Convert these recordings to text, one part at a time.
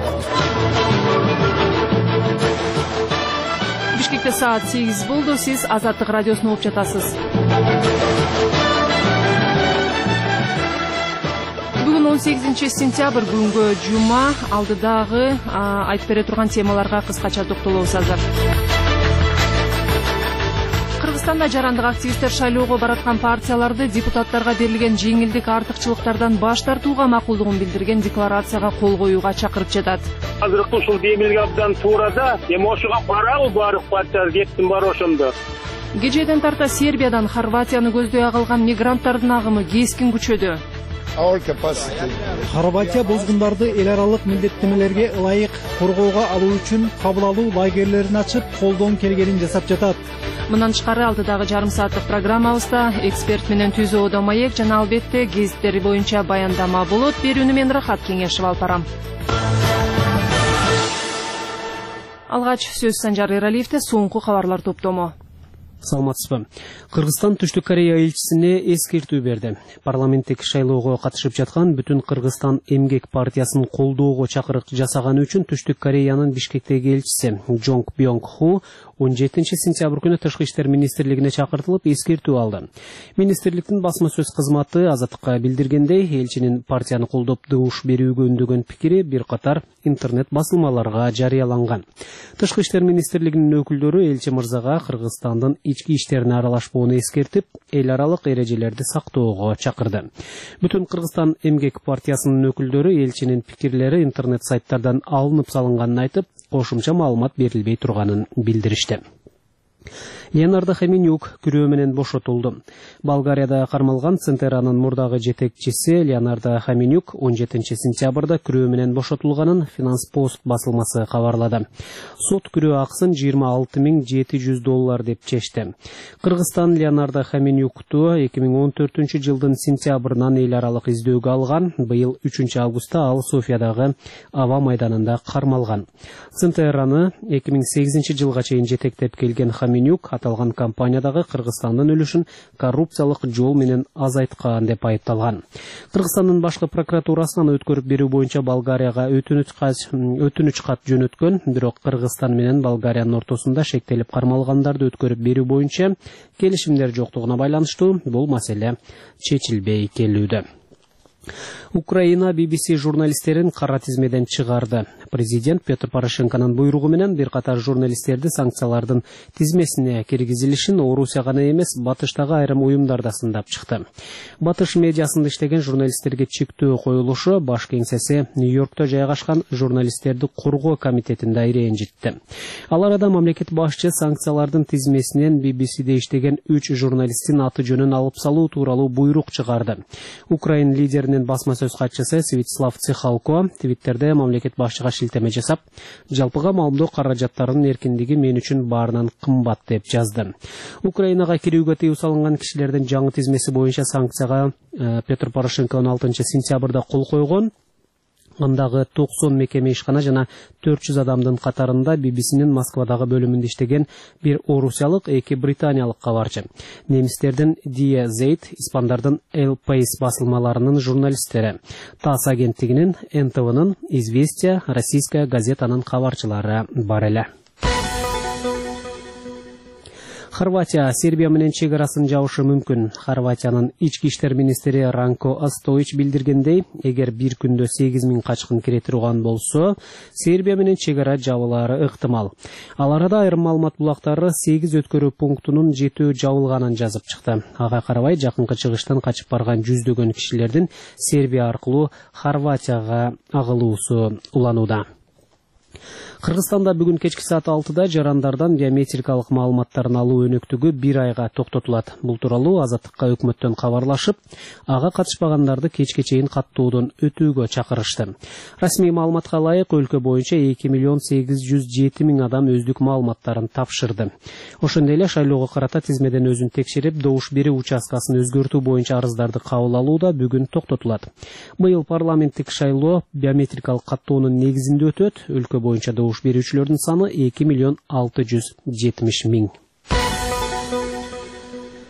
Бишкекте саат 8 болду. Сиз Азаттык радиосун угуп жатасыз. Бүгүн 18 сентябрь күнгө жума. Алдыдагы айтып бере турган темаларга кыскача токтолобуз азыр. Кыргызстанда жарандык активисттер шайлоого бараткан партияларды депутаттарга берилген жеңилдик артыкчылыктардан баш тартууга макулдугун билдирген декларацияга кол коюуга чакырып жатат. Азыркы ушул демилге абдан туура да, эми ошого барабы баардык партиялар кеттин бар ошондо. Кечээден тарта Сербиядан Хорватияны көздөй калган мигранттардын агымы кескин күчөдү. Хорватия бозгундарды эл аралык милдеттенмелерге ылайык коргоого алуу үчүн кабыл алуу лагерлерин ачып, колдон келгенин жасап жатат. Мындан тышкары алдыдагы жарым сааттык программабызда эксперт менен Түзө Оодо Маек жана албетте гезиттери боюнча баяндама болот. Берүүнү мен Рахат Кеңешев алып барам. Алгач сөз Санжар Эралиевде соңку кабарлар топтому. Саламатсызбы. Кыргызстан Түштүк Корея элчисине эскертүү берди. Парламенттик шайлоого катышып жаткан Бүтүн Кыргызстан эмгек партиясын колдоого чакырык жасаганы үчүн Түштүк Кореянын Бишкектеги элчиси Джонг Бьонг Ху 17 сентябрь күнү Тышкы иштер министрлигине чакыртылып эскертүү алды. Министрликтин басма сөз кызматы Азаттыкка билдиргендей, элчинин партияны колдоп добуш берүүгө үндөгөн пикири бир катар интернет басылмаларга жарыяланган. Тышкы иштер министрлигинин өкүлдөрү элчи мырзага Кыргызстандын ички иштерине аралашпоону эскертип, эл аралык эрежелерди сактоого чакырды. Бүтүн Кыргызстан эмгек партиясынын өкүлдөрү элчинин пикирлери интернет сайттардан алынып салынганын айтып, кошумча маалымат берилбей турганын билдиришти. Леонардо Хоменюк күрөө менен бошотулду. Болгарияда кармалган Центеранын мурдагы жетекчиси Леонардо Хоменюк 17 сентябрда күрөө менен бошотулганын Финанс-Пост басылмасы кабарлады. Сот күрөө акысын $26700 деп чечти. Кыргызстан Леонардо Хоменюкту 2014 жылдын сентябрынан эл аралык издөөгө алган. Быйыл 3 августта ал Софиядагы аба майданында кармалган. Центераны 2008 жылга чейин жетектеп келген Хоменюк аталган компаниядагы Кыргызстандын үлүшүн коррупциялык жол менен азайткан деп айыпталган. Кыргызстандын башкы прокуратурасынан өткөрүп берүү боюнча Болгарияга өтүнүч кат жөнөткөн, бирок Кыргызстан менен Болгариянын ортосунда шектелип кармалгандарды өткөрүп берүү боюнча келишимдер жоктугуна байланыштуу бул маселе чечилбей келүүдө. Украина BBC журналисттерин кара тизмеден чыгарды. Президент Петр Порошенконун буйругу менен бир катар журналисттерди санкциялардын тизмесине киргизилишин Орусия гана эмес, Батыштагы айрым уюмдар да сындап чыкты. Батыш медиасында иштеген журналисттерге чектөө коюлушу баш кеңсеси Нью-Йоркто жайгашкан журналисттерди коргоо комитетин да ренжитти. Ал арада мамлекет башчы санкциялардын тизмесинен BBC'де иштеген 3 журналисттин аты жөнүн алып салуу тууралуу буйрук чыгарды. Украин лидеринин басма сөз катчысы Святослав Цихалко Твиттерде мамлекет башчыга шилтеме жасап, жалпыга маалымдоо каражаттарынын эркиндиги мен үчүн баарынан кымбат деп жазды. Украинага кирүүгө тыюу салынган кишилердин жаңы тизмеси боюнча санкцияга Петр Порошенко 16 сентябрда кол койгон. Андагы 90 мекеме ишкана жана 400 адамдын катарында BBC'нин Москвадагы бөлүмүндө иштеген бир орусиялык, 2 британиялык кабарчы. Немистердин Die Zeit, испандардын El País басылмаларынын журналисттери, ТАСС агенттигинин, НТВнын, Известия, Российская газетанын кабарчылары бар эле. Хорватия Сербия менен чек арасын жабышы мүмкүн. Хорватиянын ички иштер министри Ранко Остоич билдиргендей, эгер бир күндө 8000 качкын кире турган болсо, Сербия менен чек ара жабылары ыктымал. Ал арада айрым маалымат булактары 8 өткөрүү пунктунун жетөө жабылганын жазып чыкты. Ага карабай, жакынкы чыгыштан качып барган жүздөгөн кишилердин Сербия аркылуу Хорватияга агылуусу уланууда. Кыргызстанда бүгүн кечки саат 6-да жарандардан биометрикалык маалыматтарын алуу өнөктүгү 1 айга токтотулат. Бул тууралуу Азаттыкка өкмөттөн кабарлашып, ага катышпагандарды кечке чейин каттоодон өтүүгө чакырышты. Расмий маалыматка ылайык өлкө боюнча 2.807.000 адам өздүк маалыматтарын тапшырды. Ошондой эле шайлоого карата тизмеден өзүн текшерип, добуш берүү участкасын өзгөртүү боюнча арыздарды кабыл алуу да бүгүн токтотулат. Быйыл парламенттик шайлоо биометрикалык каттоонун негизинде өтөт. Өлкө боюнча добуш берүүчүлөрдүн саны 2.670.000.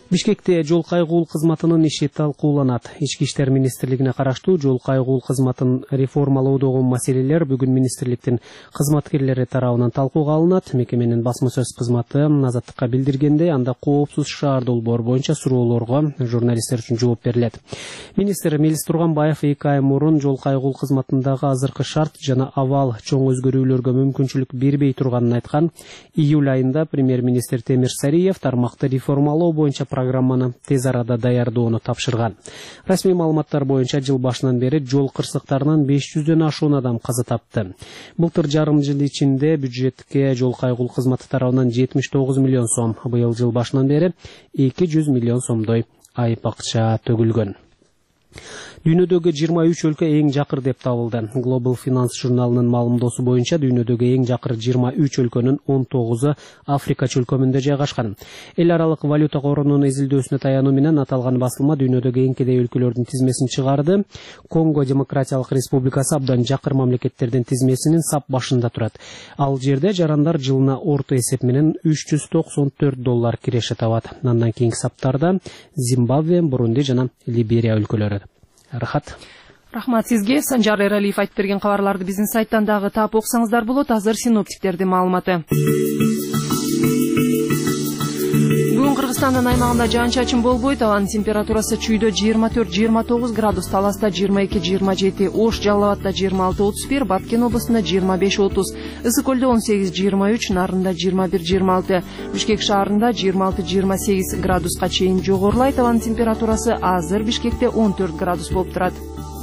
Бишкекте жол кайгуул кызматынын иши талкууланат. Ички иштер министрлигине караштуу жол кайгуул кызматын реформалоодогу маселелер бүгүн министрликтин кызматкерлери тарабынан талкууга алынат. Мекеменин басма сөз кызматы Азаттыкка билдиргендей, анда коопсуз шаар долбоор боюнча суроолорго журналисттер үчүн жооп берилет. Министр Мелис Турганбаев 2 ай мурун жол кайгуул кызматындагы азыркы шарт жана абал чоң өзгөрүүлөргө мүмкүнчүлүк бербей турганын айткан. Июль айында премьер-министр Темир Сариев тармакты реформалоо боюнча программаны тез арада даярдоону тапшырган. Расмий маалыматтар боюнча жыл башынан бери жол кырсыктарынан 500дөн ашуун адам каза тапты. Былтыр жарым жыл ичинде бюджетке жол кайгуул кызматы тарабынан 79 миллион сом, быйыл жыл башынан бери 200 миллион сомдой айып акча төгүлгөн. Дүйнөдөгү 23 өлкө эң жакыр деп табылды. Global Finance журналынын маалымдоосу боюнча дүйнөдөгү эң жакыр 23 өлкөнүн 19-у Африка чөлкөмүндө жайгашкан. Эл аралык валюта корунун изилдөөсүнө таянуу менен аталган басылма дүйнөдөгү эң кедей өлкөлөрдүн тизмесин чыгарды. Конго Демократиялык Республикасы абдан жакыр мамлекеттердин тизмесинин сап башында турат. Ал жерде жарандар жылына орто эсеп менен $394 киреше табат. Андан кийинки саптарда Зимбабве, Бурунди жана Либерия өлкөлөрү. Рахмат сизге. Санжар Эралиев айтып берген кабарларды биздин сайттан дагы таап окусаңыздар болот. Азыр синоптиктердин маалыматы. Бүгүн Кыргызстандын аймагында жаан-чачын болбойт. Абанын температурасы чүйдө 24-29 градус, Таласта 22-27, Ош, Жалал Абадта 26-31, Баткен облусунда 25-30, Ысык көлдө 18-23, Нарында 21-26, Бишкек шаарында 26-28 градуска чейин жогорулайт. Абанын температурасы азыр Бишкекте 14 градус болуп турат.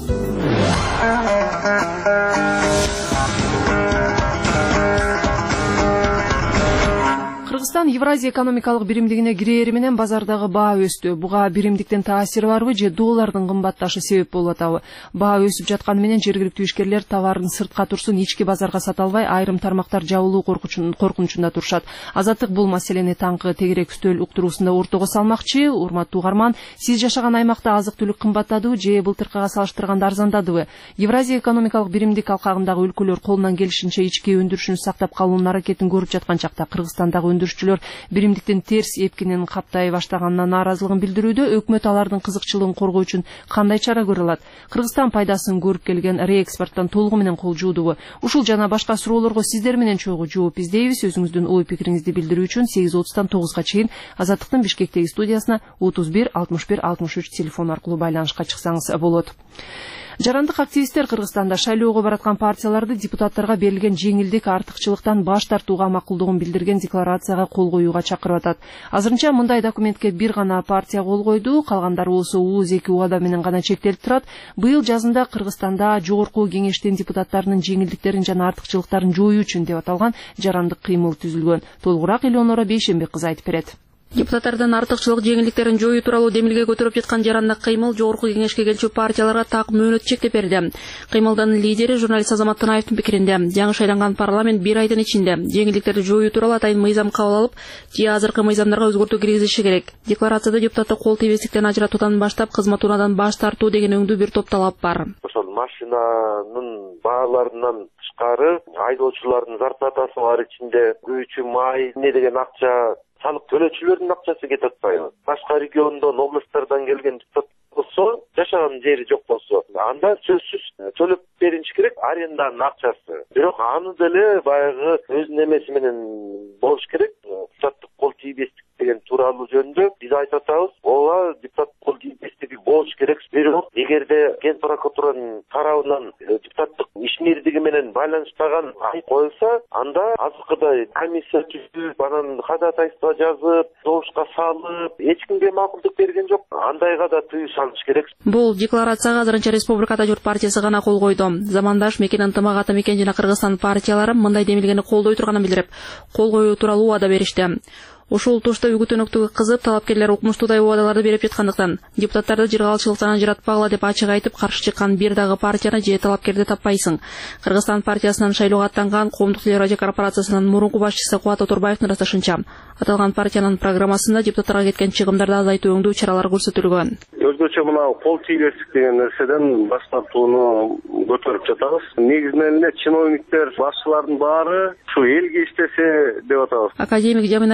Кыргызстан Евразия экономикалык биримдигине кирери менен базардагы баа өстү. Буга биримдиктин таасири барбы же доллардын кымбатташы себеп болуп атабы? Баа өсүп жатканы менен жергиликтүү ишкерлер товарын сыртка турсун ички базарга сата албай, айрым тармактар жабылуу коркунучунда турушат. Азаттык бул маселени таңкы тегерек үстөл уктуруусунда ортого салмакчы. Урматтуу угарман, сиз жашаган аймакта азык-түлүк кымбаттадыбы же былтыркыга салыштырганда арзандадыбы? Евразия экономикалык биримдик алкагындагы өлкөлөр колунан келишинче ички өндүрүшүн сактап калуунун аракетин көрүп жаткан чакта Кыргызстандагы өндүрүшчүлөр биримдиктин терс эпкинин каптай баштаганына нааразылыгын билдирүүдө. Өкмөт алардын кызыкчылыгын коргоо үчүн кандай чара көрө алат? Кыргызстан пайдасын көрүп келген реэкспорттон толугу менен кол жуудубу? Ушул жана башка суроолорго сиздер менен чогуу жооп издейбиз. Өзүңүздүн ой пикириңизди билдирүү үчүн 8:30-тан 9-га чейин Азаттыктын Бишкектеги студиясына 31 61 63 телефон аркылуу байланышка чыксаңыз болот. Жарандык активисттер Кыргызстанда шайлоого бараткан партияларды депутаттарга берилген жеңилдик артыкчылыктан баш тартууга макулдугун билдирген декларацияга кол коюуга чакырып атат. Азырынча мындай документке бир гана партия кол койду, калгандары болсо ооз эки убада менен гана чектелип турат. Быйыл жазында Кыргызстанда жогорку кеңештин депутаттарынын жеңилдиктерин жана артыкчылыктарын жоюу үчүн деп аталган жарандык кыймыл түзүлгөн. Толугураак Элеонора Бейшембек кызы айтып берет. Депутаттардын артыкчылык жеңилдиктерин жоюу тууралуу демилге көтөрүп жаткан жарандык кыймыл жогорку кеңешке келчү партияларга так мөөнөт чектеп берди. Кыймылдын лидери журналист Азамат Танаевдин пикиринде, жаңы шайланган парламент бир айдын ичинде жеңилдиктерди жоюу тууралуу атайын мыйзам кабыл алып, же азыркы мыйзамдарга өзгөртүү киргизиши керек. Декларацияда депутатты кол тийбестиктен ажыратуудан баштап кызмат унаадан баш тартуу деген өңдүү бир топ талап бар. Ошол машинанын бааларынан тышкары айдоочулардын зарплатасы бар, ичинде күйүүчү май эмне деген акча салык төлөөчүлөрдүн акчасы кетип атпайбы? Башка региондон, областтардан келген депутат болсо, жашаган жери жок болсо, анда сөзсүз төлөп беринчи керек аренданын акчасы. Бирок аны деле баягы өзүнүн эмеси менен болуш керек. Депутаттык кол тийбестик деген тууралуу жөнүндө биз айтып атабыз. Ооба, депутат кол тийбестиги болуш керек. Бирок эгерде Ген прокуратуранын тарабынан депутаттык ишмердиги менен байланышпаган ай коюлса, анда азыркыдай комиссия түзүп, анан ходатайство жазып, добушка салып, эч кимге макулдук берген жок. Андайга да тыюу салыш керек. Бул декларацияга азырынча Республикада Журт партиясы гана кол койду. Замандаш Мекен ынтымак ата мекен жана Кыргызстан партиялары мындай демилгени колдой турганын билдирип, кол коюу тууралуу убада беришти. Ушул тушта үгүтөнөктүгү кызып, талапкерлер укмуштуудай убадаларды берип жаткандыктан депутаттарды жыргалчылыктан ажыратпагыла деп ачык айтып каршы чыккан бир дагы партияны же талапкерди таппайсың. Кыргызстан партиясынан шайлоого аттанган Коомдук телерадио корпорациясынын мурунку башчысы Кубат Оторбаевдин ырасташынча, аталган партиянын программасында депутаттарга кеткен чыгымдарды азайтуу өңдүү чаралары көрсөтүлгөн. Өзгөчө мына кол тийбестик деген нерседен баш тартууну көтөрүп жатабыз. Негизинен эле чиновниктер, башчылардын баары ушу элге иштесе деп атабыз. Академик Жамин Акималиев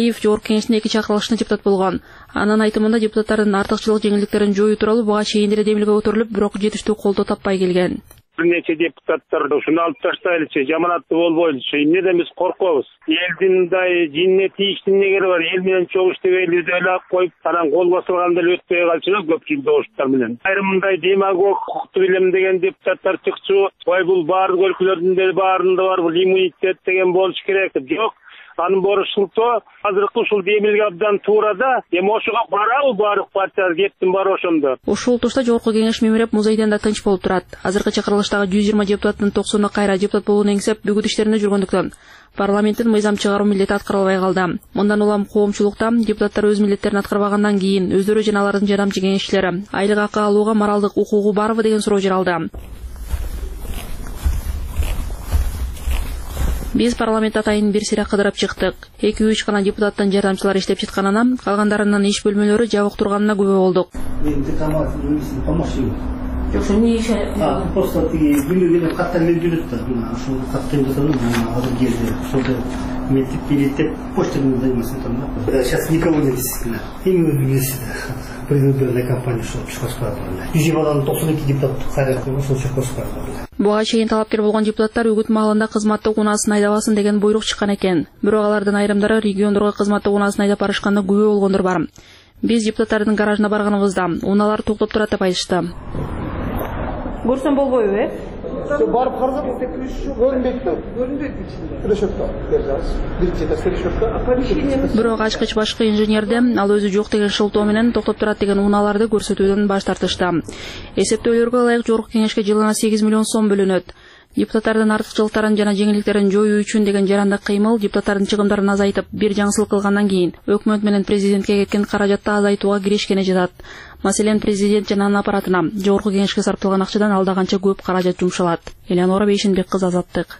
Сариев Жогорку Кеңештин 2 чакырылышына депутат болгон. Анын айтымында депутаттардын артыкчылык жеңилдиктерин жою тууралуу буга чейин деле демилге көтөрүлүп, бирок жетиштүү колдоо таппай келген. Bir neçe deputatlar ушуну алып таштайлычы, жаманатты болбойлучу. Эмнеден биз коркобуз? Элдин мындай жинне тийиштин негери бар. Эл менен чогуу иштебейли деп эле коюп, анан кол басылганда эле өтпөй калчу көпчүлүк добуштар менен. Айрым мындай демагог, hukuktу билем деген депутаттар чыкчу. Ой, бул баардык өлкөлөрдүн деле баарында бар, бул иммунитет деген болуш керек. Жок. Анын борушулту азыркы ушул демилге абдан туурада, эми ошого барабы баардык партиялар кеттин бар ошондо. Ушул тушта Жогорку Кеңеш мемиреп музейден да тынч болуп турат. Азыркы чакырылыштагы 120 депутаттын 90-ы кайра депутат болууну эңсеп бүгүт иштеринде жүргөндүктөн парламенттин мыйзам чыгаруу милдети аткарылбай калды. Мындан улам коомчулукта депутаттар өз милдеттерин аткарбагандан кийин өздөрү жана алардын жардамчы кеңешчилери айлык акы алууга моралдык укугу барбы деген суроо жаралды. Биз парламент атайын бир сыйра кыдырып чыктык. 2-3 гана депутаттын жардамчылары иштеп жатканынан, калгандарынын иш бөлмөлөрү жабык турганына күбө болдук. Жокшо эмне иш? Просто билүү каттан жүрөттөр. Ошол каттан жүрөтөр, азыр келди. Ошолду мен билеттеп почтадан займасым да. Сейчас никого не действительно. Именно университет. Предвыборная кампания шел чыккан. 192 депутат кайра кылып ошол чыккан. Буга чейин талапкер болгон депутаттар үгүт маалында кызматтык унаасын айдабасын деген буйрук чыккан экен. Бирок алардын айрымдары региондорго кызматтык унаасын айдап барышканда күбө болгондор бар. Биз депутаттардын гаражына барганыбызда унаалар токтоп турат деп айтышты. Көрсөм болбойбу, Барып карасак, көрүнбөйт. Решетка. Бирок ачкыч башкы инженерде ал өзү жок деген шылтоо менен токтоп турат деген унааларды көрсөтүүдөн баш тартышты. Эсептөөлөргө ылайык Жогорку Кеңешке жылына 8 миллион сом бөлүнөт. Депутаттардын артыкчылыктарын жана жеңилдиктерин жоюу үчүн деген жарандык кыймыл депутаттардын чыгымдарын азайтып, бир жаңсылык кылгандан кийин өкмөт менен президентке кеткен каражатты азайтууга киришкени жатат. Маселен, президент жана анын аппаратына Жогорку Кеңешке сарпталган акчадан алда канча көп каражат жумшалат. Элеонора Бейшенбек кызы, Азаттык.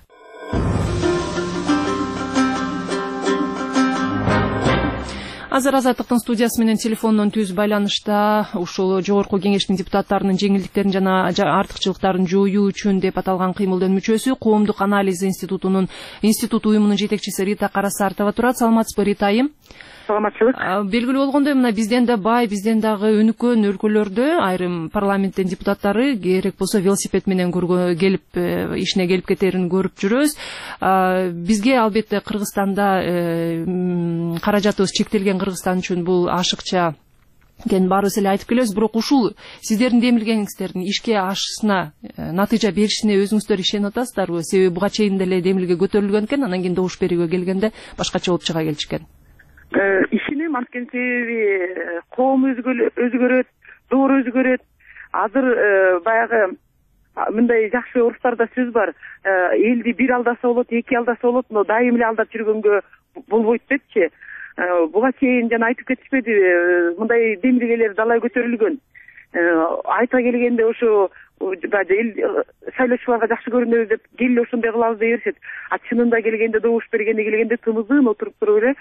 Азыр Азаттыктын студиясы менен телефондон түз байланышта ушул Жогорку Кеңештин депутаттарынын жеңилдиктерин жана артыкчылыктарын жоюу үчүн деп аталган кыймылдын мүчөсү, Коомдук анализ институт уюмунун жетекчиси Рита Карасартова турат. Саламатсызбы, Рита айым? Саламатчылык. Белгилүү болгондой, мына бизден да бай, бизден дагы өнүккөн өлкөлөрдө айрым парламенттин депутаттары керек болсо велосипед менен келип ишине келип кетерин көрүп жүрөбүз. Бизге албетте Кыргызстанда каражатыбыз чектелген Кыргызстан үчүн бул ашыкча экен, баарыбыз эле айтып келебиз. Бирок ушул сиздердин демилгениңиздердин ишке ашышына, натыйжа беришине өзүңүздөр ишенип атасыздарбы? Себеби буга чейин деле демилге көтөрүлгөн экен, анан кийин добуш берүүгө келгенде башкача болуп чыга келишкен. Ишиним анткени себеби коом өзгөрөт, доор өзгөрөт. Азыр баягы мындай жакшы орустарда сөз бар. Элди бир алдаса болот, эки алдаса болот, но дайым эле алдап жүргөнгө болбойт депчи. Буга чейин жана айтып кетишпеди, мындай демилгелер далай көтөрүлгөн. Айта келгенде ошо эл шайлоочуларга жакшы көрүнөбүз деп келе ошондой кылабыз дей беришет. Чынында келгенде, добуш бергенде келгенде тымызын отуруп туруп эле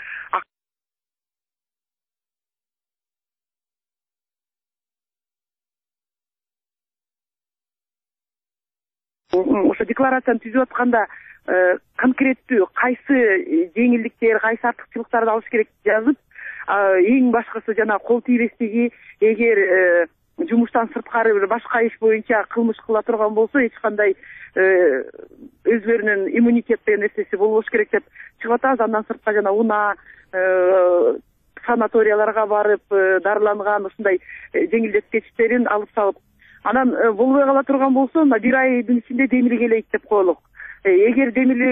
ошо декларацияны түзүп атканда конкреттүү кайсы жеңилдиктер, кайсы артыкчылыктарды алыш керек жазып, эң башкысы жана кол тийбестиги, эгер жумуштан сырткары бир башка иш боюнча кылмыш кыла турган болсо, эч кандай өзлөрүнүн иммунитет деген нерсеси болбош керек деп чыгып атабыз. Андан сыртка жана унаа, санаторияларга барып, дарыланган ушундай жеңилдеткичтерин алып салып, анан болбой кала турган болсо, бир айдын ичинде демилгелейт деп коелук. Эгер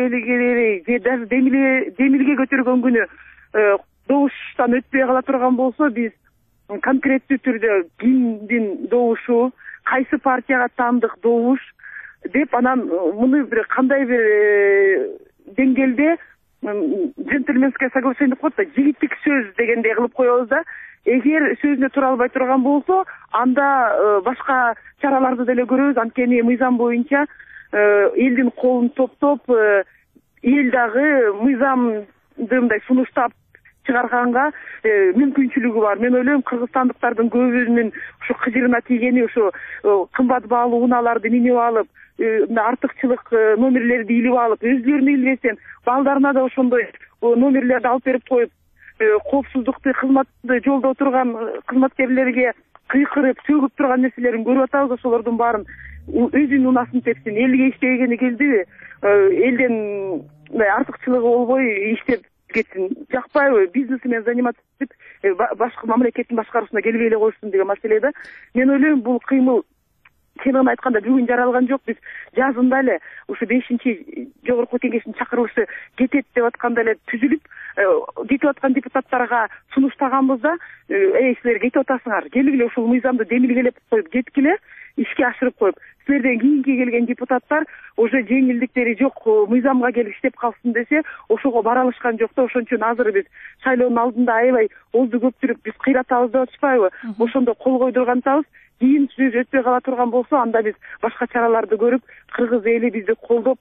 демилге көтөргөн күнү добуштан өтпөй кала турган болсо, биз конкреттүү түрдө кимдин добушу, кайсы партияга таандык добуш деп, анан муну бир кандай бир деңгээлде джентльменское соглашение деп коет да, жигиттик сөз дегендей кылып коебуз да. Эгер сөзүнө тура албай турган болсо, анда башка чараларды деле көрөбүз. Анткени мыйзам боюнча элдин колун топтоп, эл дагы мыйзамды мындай сунуштап чыгарганга мүмкүнчүлүгү бар. Мен ойлойм, кыргызстандыктардын көбүнүн ушу кыжырына тийгени ушу кымбат баалуу унааларды минип алып, артыкчылык номерлерди илип алып, өзлөрүнө илбесем балдарына да ошондой номерлерди алып берип коюп, коопсуздукту кызматты жолдо турган кызматкерлерге кыйкырып сөгүп турган нерселерин көрүп атабыз. Ошолордун баарын өзүнүн унасын тепсин. Элге иштегени келдиби? Элден артыкчылыгы болбой иштеп кетсин. Жакпайбы? Бизнесмен заниматься этип, башка мамлекеттин башкаруусуна келбей эле койсун деген маселеде. Мен ойлойм, бул кыймыл чыныгын айтканда бүгүн жаралган жок. Биз жазында эле ушу 5-чи жогорку кеңештин чакырылышы кетет деп атканда эле түзүлүп, кетип аткан депутаттарга сунуштаганбыз да, силер кетип атасыңар, келгиле ушул мыйзамды демилгелеп коюп кеткиле, ишке ашырып коюп, силерден кийинки келген депутаттар уже жеңилдиктери жок, мыйзамга келип иштеп калсын десе, ошого бара алышкан жок да. Ошон үчүн азыр биз шайлоонун алдында аябай олду көптүрүп биз кыйратабыз деп атышпайбы? Ошондо кол койдурган атабыз. Кийин сөз өтпөй кала турган болсо, анда биз башка чараларды көрүп, кыргыз эли бизди колдоп,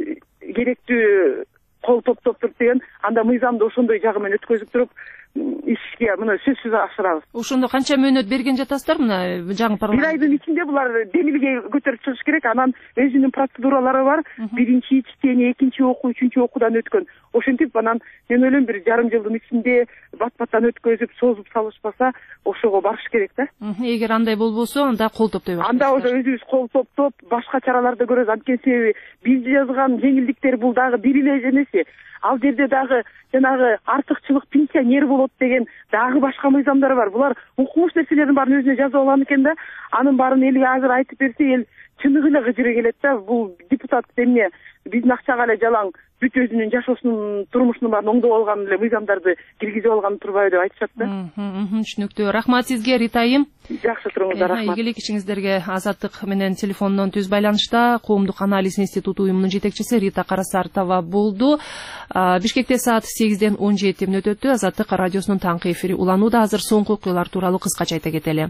керектүү кол топтоп туруп деген, анда мыйзамды ошондой жагы менен өткөзүп туруп, ишке мына сөзсүз ашырабыз. Ошондо канча мөөнөт берген жатасыздар мына жаңы парламент? 1 айдын ичинде булар демилге көтөрүп чыгыш керек. Анан өзүнүн процедуралары бар. Биринчи чтение, экинчи окуу, үчүнчү окуудан өткөн. Ошентип анан мен ойлойм, 1,5 жылдын ичинде бат-баттан өткөзүп, созуп салышпаса, ошого барыш керек да. Эгер андай болбосо, анда кол топтой баштайбыз. Анда уже өзүбүз кол топтоп, башка чараларды көрөбүз. Анткени себеби биз жазган жеңилдиктер бул дагы бир эле эмеси. Ал жерде дагы жанагы артыкчылык пенсионер болот деген дагы башка мыйзамдар бар. Булар укмуш нерселердин баарын өзүнө жазып алган экен да. Анын баарын элге азыр айтып берсе, эл чыныгы эле кыжыры келет да. Бул депутат эмне биздин акчага эле жалаң бүт өзүнүн жашоосунун, турмушунун баарын оңдоп алган эле мыйзамдарды киргизип алган турбайбы деп айтышат да. Түшүнүктүү. Рахмат сизге, Рита айым. Жакшы туруңуздар, рахмат. Ийгилик ишиңиздерге. Азаттык менен телефондон түз байланышта Коомдук анализ институту уюмунун жетекчиси Рита Карасартова болду. Бишкекте саат 8-ден 17 мүнөт өттү. Азаттык радиосунун таңкы эфири уланууда. Азыр соңку окуялар тууралуу кыскача айта кетели.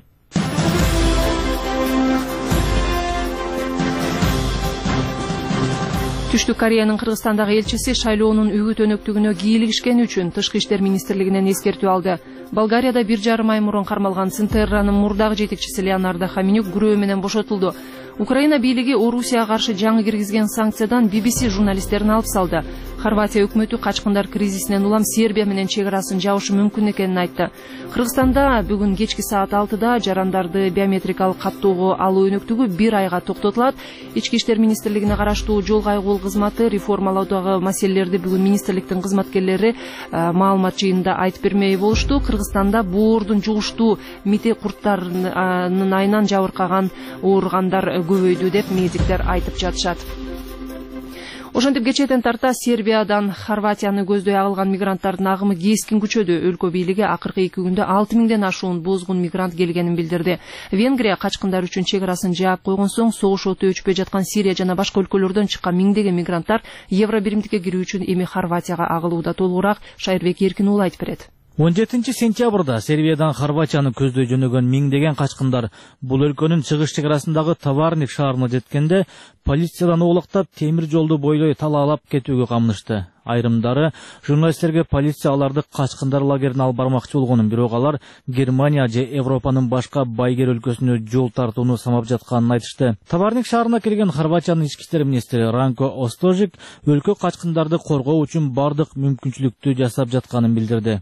Түштүк Кореянын Кыргызстандагы элчиси шайлоонун үгүт өнөктүгүнө кийлигишкени үчүн Тышкы иштер министрлигинен эскертүү алды. Болгарияда 1,5 ай мурун кармалган Центерранын мурдагы жетекчиси Леонардо Хаминюк күрөө менен бошотулду. Украина бийлиги Орусияга каршы жаңы киргизген санкциядан BBC журналисттерин алып салды. Хорватия өкмөтү качкындар кризисинен улам Сербия менен чек арасын жабышы мүмкүн экенин айтты. Кыргызстанда бүгүн кечки саат 6-да жарандарды биометрикалык каттоого алуу өнөктүгү 1 айга токтотулат. Ички иштер министрлигине караштуу жол кайгуул кызматы реформалоодагы маселелерди бүгүн министрликтин кызматкерлери маалымат жыйынында айтып бермей болушту. Кыргызстанда боордун жугуштуу мите курттарынын айынан жабыркаган ооругандар көбөйдү деп медиктер айтып жатышат. Ошентип кечээден тарта Сербиядан Хорватияны көздөй агылган мигранттардын агымы кескин күчөдү. Өлкө бийлиги акыркы 2 күндө 6000ден ашуун бозгун мигрант келгенин билдирди. Венгрия качкындар үчүн чек арасын жаап койгон соң согуш оту өчпөй жаткан Сирия жана башка өлкөлөрдөн чыккан миңдеген мигранттар Евро биримдикке кирүү үчүн эми Хорватияга агылууда. Толугураак Шайырбек Эркин уулу айтып берет. 17 сентябрда Сербиядан Хорватияны көздөй жөнөгөн миңдеген качкындар бул өлкөнүн чыгыш чек арасындагы Товарник шаарына жеткенде полициядан оолактап темир жолду бойлой талаалап кетүүгө камынышты. Айрымдары журналисттерге полиция аларды качкындар лагерине алып бармакчы болгонун, бирок алар Германия же Европанын башка байгер өлкөсүнө жол тартууну самап жатканын айтышты. Товарник шаарына келген Хорватиянын ички иштер министри Ранко Остожик өлкө качкындарды коргоо үчүн бардык мүмкүнчүлүктү жасап жатканын билдирди.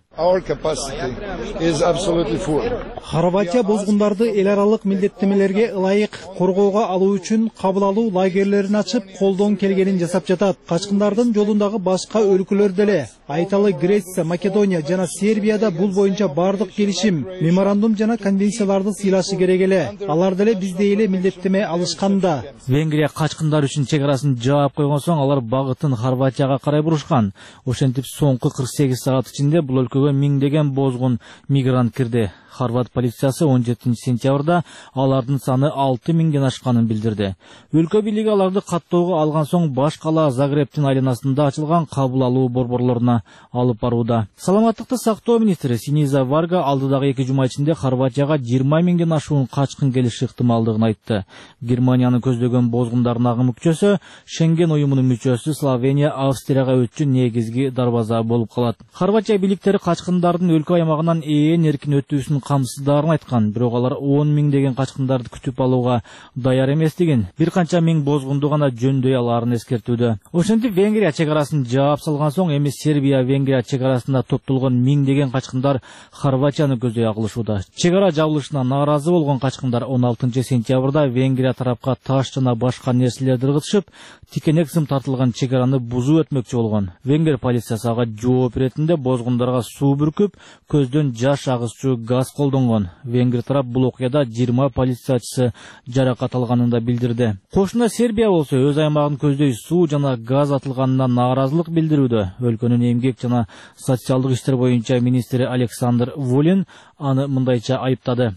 Хорватия бозгундарды эл аралык милдеттемелерге ылайык коргоого алуу үчүн кабыл алуу лагерлерин ачып, колдон келгенин жасап жатат. Качкындардын жолундагы башка өлкөлөрдө эле, айталы Греция, Македония жана Сербияда бул боюнча бардык келишим, меморандум жана конвенцияларды сыйлашы керек эле. Алар деле биздей эле милдеттеме алышканда. Венгрия качкындар үчүн чек арасын жаап койгон соң алар багытын Хорватияга карай бурушкан. Ошентип соңку 48 саат ичинде бул өлкөгө миңдеген бозгун мигрант кирди. Хорват полициясы 17 сентябрда алардын саны 6000ден ашканын билдирди. Өлкө бийлиги аларды каттоого алган соң баш кала Загребтин айланасында ачылган кабыл алуу борборлоруна алып барууда. Саламаттыкты сактоо министри Синиза Варга алдыдагы 2 жума ичинде Хорватияга 20.000ден ашуун качкын келиши ыктымалдыгын айтты. Германияны көздөгөн бозгундардын агымы күчөсө, Шенген уюмунун мүчөсү Словения Австрияга өтчү негизги дарбаза болуп калат. Хорватия бийликтери качкындардын өлкө аймагынан эркин өтүүсүн камсыздарын айткан, бирок алар 10.000деген качкындарды күтүп алууга даяр эместигин, бир канча миң бозгунду гана жөндөй алаарын эскертүүдө. Ошентип Венгрия чек арасын жаап жаап салган соң эми Сербия Венгрия чек арасында топтолгон миңдеген качкындар Хорватияны көздөй агылышууда. Чек ара жабылышына нааразы болгон качкындар 16 сентябрда Венгрия тарапка таш жана башка нерселерди ыргытышып, тикенек сым тартылган чек араны бузуу өтмөкчү болгон. Венгер полициясы ага жооп беретинде бозгундарга суу бүркүп, көздөн жаш агызчу газ колдонгон. Венгер тарап бул окуяда 20 полициячысы жаракат алганын да билдирди. Кошуна Сербия болсо өз аймагын көздөй суу жана газ атылганына нааразылык билдирүүдө. Өлкөнүн эмгек жана социалдык иштер боюнча министри Александр Вулин аны мындайча айыптады.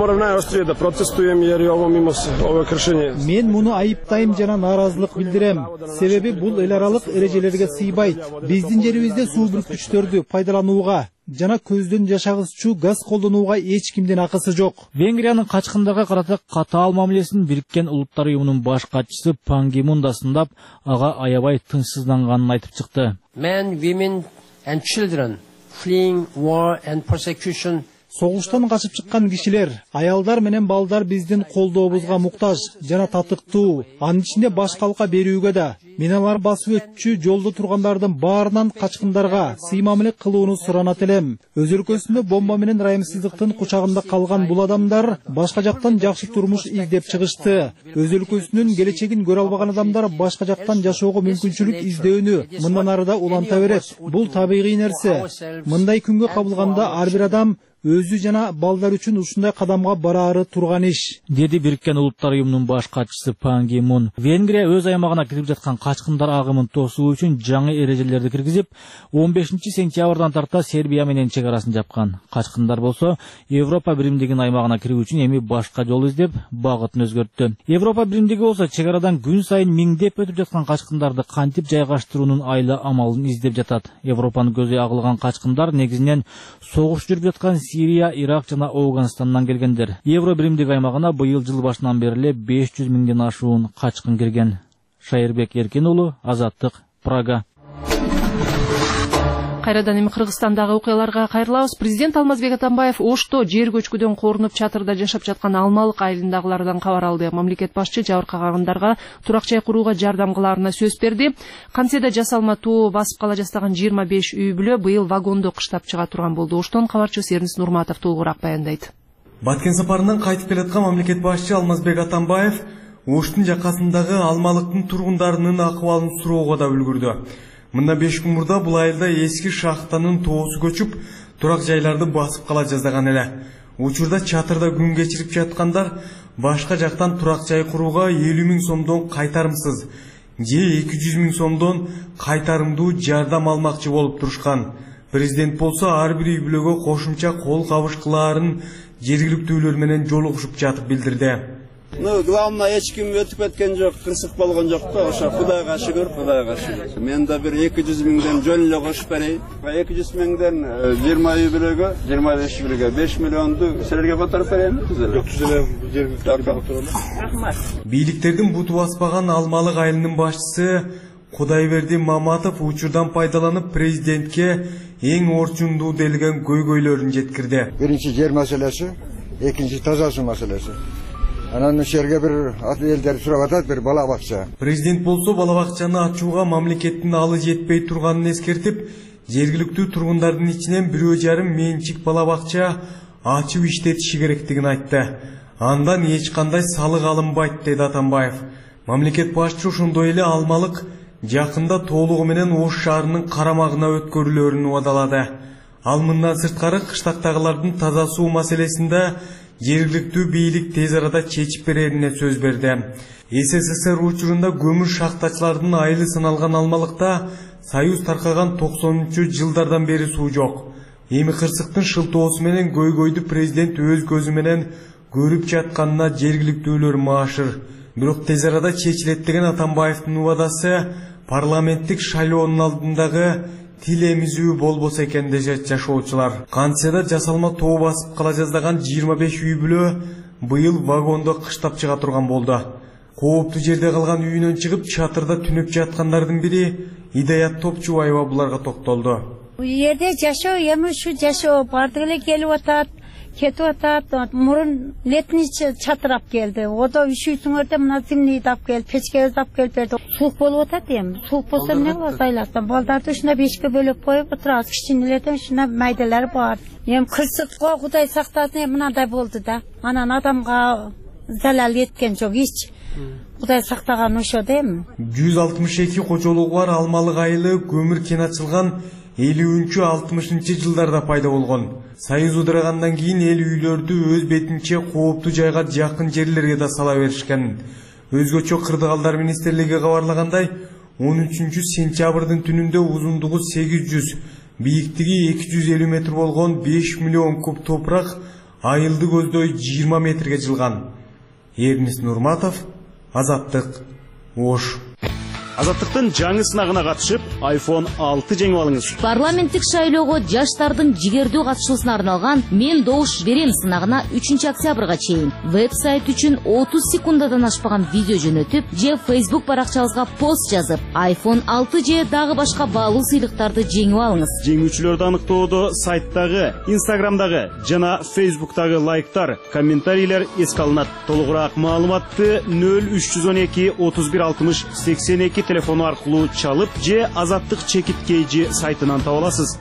Мен муну айыптайм жана нааразылык билдирем. Себеби бул эл аралык эрежелерге сыйбайт. Биздин жерибизде суу бүркүчтөрдү пайдаланууга жана көздөн жашагызчу газ колдонууга эч кимдин акысы жок. Венгриянын качкындарга карата катаал мамилесин Бириккен Улуттар уюмунун баш катчысы Пан Ги Мун да сындап, ага аябай тынчсызданганын айтып чыкты. Men, women and children fleeing war and persecution. Согуштан качып чыккан кишилер, аялдар менен балдар биздин колдообузга муктаж жана татыктуу, анын ичинде баш калка берүүгө да. Мен алар басып өтчү жолдо тургандардын баарынан качкындарга сый мамиле кылууну суранат элем. Өз өлкөсүндө бомба менен ырайымсыздыктын кучагында калган бул адамдар башка жактан жакшы турмуш издеп чыгышты. Өз өлкөсүнүн келечегин көрө албаган адамдар башка жактан жашоого мүмкүнчүлүк издөөнү мындан арыда уланта берет. Бул табигый нерсе. Мындай күнгө кабылганда ар бир адам өзү жана балдар үчүн ушундай кадамга бараары турган иш, деди Бириккен Улуттар уюмунун баш катчысы Пан Ги Мун. Венгрия өз аймагына кирип жаткан качкындар агымын тосуу үчүн жаңы эрежелерди киргизип, 15 сентябрдан тарта Сербия менен чек арасын жапкан. Качкындар болсо Европа биримдигинин аймагына кирүү үчүн эми башка жол издеп, багытын өзгөрттү. Европа биримдиги болсо чек арадан күн сайын миңдеп өтүп жаткан качкындарды кантип жайгаштыруунун айла амалын издеп жатат. Европанын көзү агылган качкындар негизинен согуш жүрүп жаткан Сирия, Ирак жана Афганистандан келгендер. Евро биримдик аймагына быйыл жыл башынан бери 500 миңден ашуун качкын кирген. Шайырбек Эркин уулу, Азаттык, Прага. Кайрадан эми Кыргызстандагы окуяларга кайрылабыз. Президент Алмазбек Атамбаев Ошто жер көчкүдөн корунуп чатырда жашап жаткан Алмалык айылындагылардан кабар алды. Мамлекет башчы жабыркагандарга турак жай курууга жардам кылаарына сөз берди. Кантседе жасалма тоо басып кала жастаган 25 үй бүлө быйыл вагондо кыштап чыга турган болду. Оштон кабарчыбыз Эрнис Нурматов толугураак баяндайт. Баткен сапарынан кайтып келаткан мамлекет башчы Алмазбек Атамбаев Оштун жакасындагы Алмалыктын тургундарынын акыбалын суроого да үлгүрдү. Мында 5 күн мурда бул айылда эски шахтанын тоосу көчүп, турак жайларды басып кала жаздаган эле. Учурда чатырда күн кечирип жаткандар башка жактан турак жай курууга 50 миң сомдон кайтарымсыз же 200 миң сомдон кайтарымдуу жардам алмакчы болуп турушкан. Президент болсо ар бир үй бүлөгө кошумча кол кабыш кылаарын жергиликтүүлөр менен жолугушуп жатып билдирди. Главное, эч ким өтүп кеткен жок, кырсык болгон жок да, ошо Кудайга шүгүр. Мен да бир 200 миңден жөн эле кошуп берейин. 200 миңден 20 үй бүлөгө, 25 бүлөгө 5 миллионду силерге которуп берейин. Жок, Рахмат. Бийликтердин буту баспаган Алмалык айылынын башчысы Кудайберди Маматов учурдан пайдаланып президентке эң орчундуу делген көйгөйлөрүн жеткирди. Биринчи жер маселеси, экинчи таза суу маселеси. Анан жерге бир элдер сурап атат, бир бала бакча. Президент болсо бала бакчаны ачууга мамлекеттин алы жетпей турганын эскертип, жергиликтүү тургундардын ичинен 1,5 менчик бала бакча ачып иштетиши керектигин айтты. Андан эч кандай салык алынбайт, деди Атамбаев. Мамлекет башчы ошондой эле Алмалык жакында толугу менен Ош шаарынын карамагына өткөрүлөөрүн убадалады. Ал мындан сырткары кыштактагылардын таза суу маселесинде жергиликтүү бийлик тез арада чечип берерине сөз берди. СССР учурунда көмүр шахтачылардын айылы саналган Алмалыкта Союз таркаган 90-жылдардан бери суу жок. Эми кырсыктын шылтоосу менен көйгөйдү президент өз көзү менен көрүп жатканына жергиликтүүлөр маашыр. Бирок тез арада чечилет деген Атамбаевдин убадасы парламенттик шайлоонун алдындагы тил эмизүү болбосо экен дешет жашоочулар. Кантседе жасалма тоо басып кала жаздаган 25 үй бүлө быйыл вагондо кыштап чыга турган болду. Кооптуу жерде калган үйүнөн чыгып чатырда түнөп жаткандардын бири Идаят Топчубаева буларга токтолду. Бул жерде жашоо эми ушу жашоо бардык эле келип атат. кетип атат. Мурун летний чатырап келди. Ода üşüйсүңөр деп мына зимний дап келип, печке дап келип берди. Суук болуп атат эми. Суук болсо эмне кылабыз айластан? Балдарды ушундай бешке бөлөп коюп отурабыз. Кичинелерден ушундай майдалар бар. Эми кырсыкка Кудай сактасын, мындай болду да. Анан адамга залал кеткен жок эч. Кудай сактаган ошо да эми. 162 кожолугу бар Алмалык айылы көмүр кен ачылган 50-60 жылдарда пайда болгон. Союз ыдырагандан кийин эл үйлөрдү өз бетинче кооптуу жайга жакын жерлерге да сала беришкен. Өзгөчө Кырдыгалдар министрлиги кабарлагандай, 13-сентябрдын түнүндө узундугу 800, бийиктиги 250 метр болгон 5 миллион куб топурак айылды көздөй 20 метрге жылган. Эрнис Нурматов, Азаттык, Ош. Азаттыктын жаңы сынагына катышып, iPhone 6 жеңип алыңыз. Парламенттик шайлоого жаштардын жигердүү катышуусуна арналган «Мен добуш берем» сынагына 3-октябрга чейин веб-сайт үчүн 30 секундадан ашпаган видео жөнөтүп, же Facebook баракчабызга пост жазып, iPhone 6 же дагы башка баалуу сыйлыктарды жеңип алыңыз. Жеңүүчүлөрдү аныктоодо сайттагы, Instagramдагы жана Facebooktагы лайктар, комментарийлер эске алынат. Толугураак маалыматты 0312 31 60 82 телефону аркылуу чалып же Азаттык чекиткейжи сайтынан таба аласыз.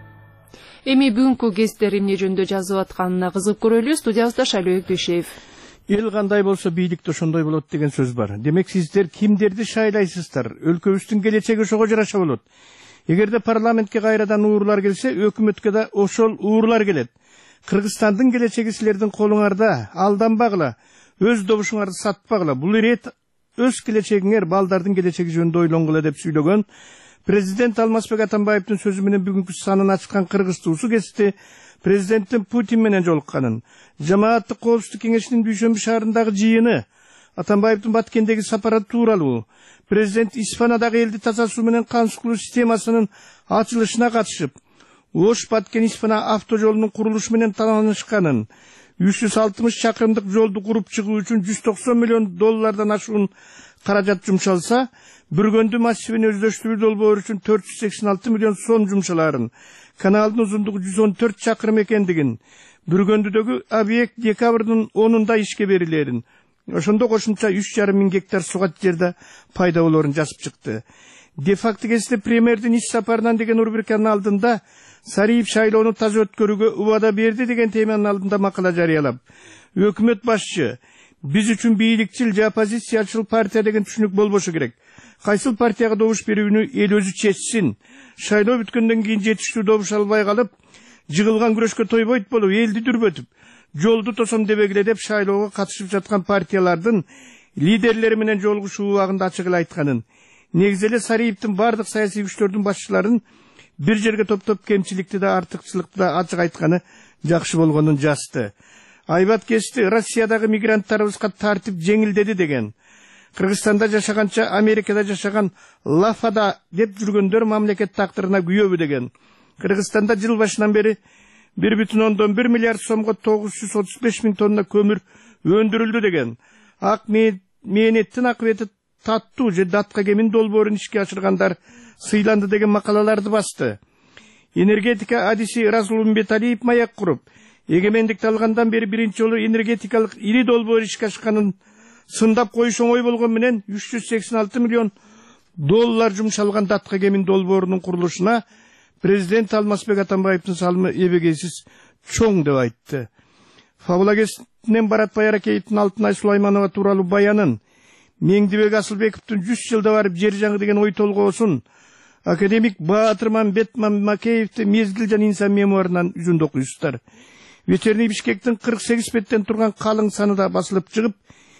Эми бүгүнкү кездер эмне жөнүндө жазып атканына кызык көрөлү. Студиябызда Шайлообек Дүйшеев. Эл кандай болсо бийликте ошондой болот деген сөз бар. Демек сиздер кимдерди шайлайсыздар? Өлкөбүздүн келечеги ошого жараша болот. Эгерде парламентке кайрадан уурулар келсе, өкмөткө да ошол уурулар келет. Кыргызстандын келечеги силердин колуңарда. Алданбагыла, өз добушуңарды сатпагыла. Бул ирет өз келечегиңер балдардын келечеги жөнүндө ойлонгула деп сүйлөгөн президент Алмазбек Атамбаевдин сөзү менен бүгүнкү санын ачкан кыргыз туусу кести президенттин Путин менен жолукканын, жамааттык коопсуздук кеңешинин Дүйшөмбү шаарындагы жыйыны, Атамбаевдин Баткендеги сапары тууралуу, президент Испанадагы элди таза суу менен кан сукуу системасынын ачылышына катышып, Ош Баткен Испана автожолунун курулушу менен таанышканын, 360 чакырымдык жолду куруп чыгуу үчүн $190 миллион ашуун каражат жумшалса, Бүргөндү массивин өздөштүрүү долбоору үчүн 486 миллион сом жумшаларын, каналдын узундугу 114 чакырым экендигин, Бүргөндүдөгү объект декабрдын 10-унда ишке берилерин, ошондо кошумча 3,5 миң гектар сугат жерде пайда болоорун жазып чыкты. Де факто кезде премьердин иш сапарынан деген рубриканын алдында Сариев шайлоону таза өткөрүүгө убада берди деген теманын алдында макала жарыялап, өкмөт башчы биз үчүн бийликчил же оппозициячыл партия деген түшүнүк болбошу керек. Кайсыл партияга добуш берүүнү эл өзү чечсин. Шайлоо бүткөндөн кийин жетиштүү добуш албай калып, жыгылган күрөшкө тойбойт болуп, элди дүрбөтүп, жолду тосом дебегиле деп шайлоого катышып жаткан партиялардын лидерлери менен жолугушуу убагында ачык эле айтканын. Негизи эле Сариевдин бардык саясий күчтөрдүн башчыларын бир жерге топтоп кемчиликти да артыкчылыкты да ачык айтканы жакшы болгонун жазды. Айбат кести Россиядагы мигранттарыбызга тартип жеңилдеди деген. Кыргызстанда жашаганча Америкада жашаган лафада деп жүргөндөр мамлекет тактырына күйөбү деген. Кыргызстанда жыл башынан бери 1,1 миллиард сомго 935 миң тонна көмүр өндүрүлдү деген. Ак мээнеттин акыбети таттуу же датка кемин долбоорун ишке ашыргандар сыйланды деген макалаларды басты. Энергетика адиси Расул Умбеталиев маяк куруп, эгемендикти алгандан бери биринчи жолу энергетикалык ири долбоор ишке ашканын сындап коюш оңой болгон менен $386 миллион жумшалган датка кемин долбоорунун курулушуна президент Алмазбек Атамбаевдин салымы эбегейсиз чоң деп айтты. Фабулагестинен Баратбай Аракеевдин Алтынай Сулайманова тууралуу баянын, Меңдибек Асылбековдун 100 жылда барып жер жаңы деген ой толгоосун, академик Баатыр Мамбет Макеевди Мезгил жана инсан мемуарынан үзүндү окуйсуздар. Вечерний Бишкектин 48 беттен турган калың саны да басылып чыгып,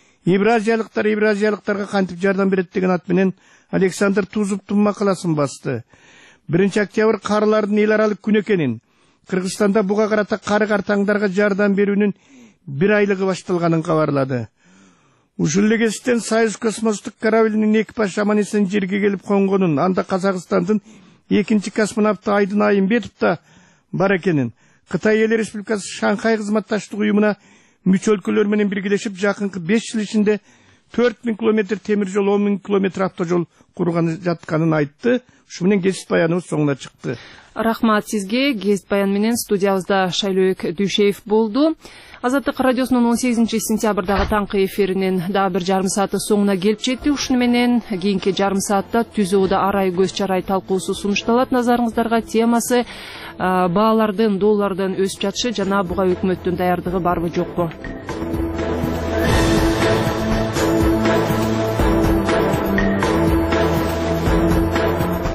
евразиялыктарга кантип жардам берет деген ат менен Александр Тузовдун макаласын басты. 1-октябрь карылардын эл аралык күнү экенин, Кыргызстанда буга карата кары картаңдарга жардам берүүнүн 1 айлыгы башталганын кабарлады. Ушул эле кезден Союз космостук кораблинин экипаж аман-эсен жерге келип конгонун, анда Казакстандын 2-чи космонавту Айдын Айымбетов да бар экенин, Кытай Эл Республикасы Шанхай кызматташтык уюмуна мүчө өлкөлөр менен биргелешип жакынкы 5 жыл ичинде 4000 километр темир жол, 10.000 километр автожол курганы жатканын айтты. Ушу менен кесип баяныбыз соңуна чыкты. Рахмат сизге. Кесип баян менен студиябызда Шайлөөк Дүйшеев болду. Азаттык радиосунун 18 сентябрдагы таңкы эфиринин дагы бир жарым сааты соңуна келип жетти. Ушуну менен кийинки жарым саатта түзүүдө арай көз чарай талкуусу сунушталат. Назарыңыздарга темасы баалардын, доллардын өсүп жатышы жана буга өкмөттүн даярдыгы барбы жокпу?